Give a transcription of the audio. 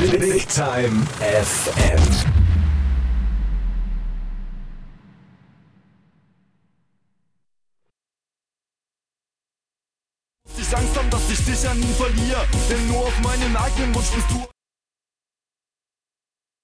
Big Time FM. Ich Angst haben, dass ich dich ja nie verliere, denn nur auf meinen eigenen Wunsch bist du.